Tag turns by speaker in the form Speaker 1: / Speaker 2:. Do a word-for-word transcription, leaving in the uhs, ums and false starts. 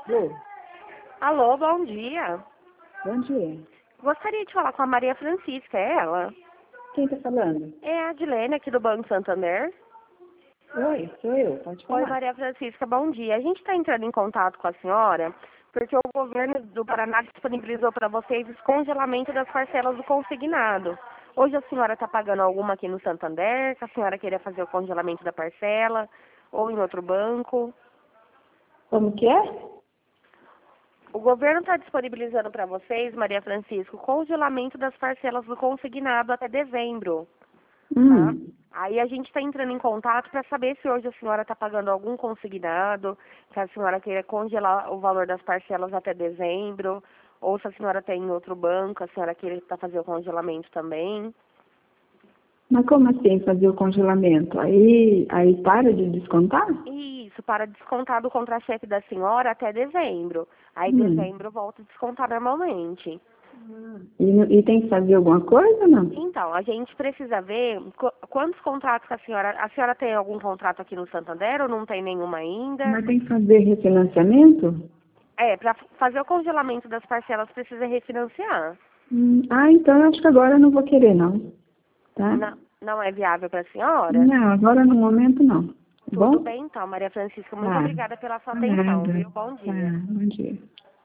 Speaker 1: Alô?
Speaker 2: Alô, bom dia.
Speaker 1: Bom dia.
Speaker 2: Gostaria de falar com a Maria Francisca, é ela?
Speaker 1: Quem está falando?
Speaker 2: É a Adilene aqui do Banco Santander.
Speaker 1: Oi, sou eu, pode
Speaker 2: Oi,
Speaker 1: falar.
Speaker 2: Maria Francisca, bom dia. A gente está entrando em contato com a senhora porque o governo do Paraná disponibilizou para vocês o congelamento das parcelas do consignado. Hoje a senhora está pagando alguma aqui no Santander, que a senhora queria fazer o congelamento da parcela, ou em outro banco.
Speaker 1: Como que é?
Speaker 2: O governo está disponibilizando para vocês, Maria Francisca, o congelamento das parcelas do consignado até dezembro. Tá?
Speaker 1: Hum,
Speaker 2: Aí a gente está entrando em contato para saber se hoje a senhora está pagando algum consignado, se a senhora quer congelar o valor das parcelas até dezembro, ou se a senhora tem em outro banco, a senhora quer tá fazer o congelamento também.
Speaker 1: mas como assim fazer o congelamento? Aí, aí para de descontar?
Speaker 2: Isso, para descontar do contra-cheque da senhora até dezembro. Aí
Speaker 1: Hum.
Speaker 2: dezembro volta a descontar normalmente.
Speaker 1: E, no- e tem que fazer alguma coisa ou não?
Speaker 2: Então, a gente precisa ver qu- quantos contratos que a senhora... A senhora tem algum contrato aqui no Santander ou não tem nenhuma ainda?
Speaker 1: Mas tem que fazer refinanciamento?
Speaker 2: É, para fazer o congelamento das parcelas precisa refinanciar.
Speaker 1: Hum, ah, então eu acho que agora eu não vou querer não, tá?
Speaker 2: Não, não é viável para a senhora?
Speaker 1: Não, agora no momento não. Tá
Speaker 2: Tudo
Speaker 1: bom?
Speaker 2: bem então, Maria Francisca. Muito
Speaker 1: Tá.
Speaker 2: obrigada pela sua atenção,
Speaker 1: Nada.
Speaker 2: viu? Bom
Speaker 1: Tá,
Speaker 2: dia.
Speaker 1: bom dia.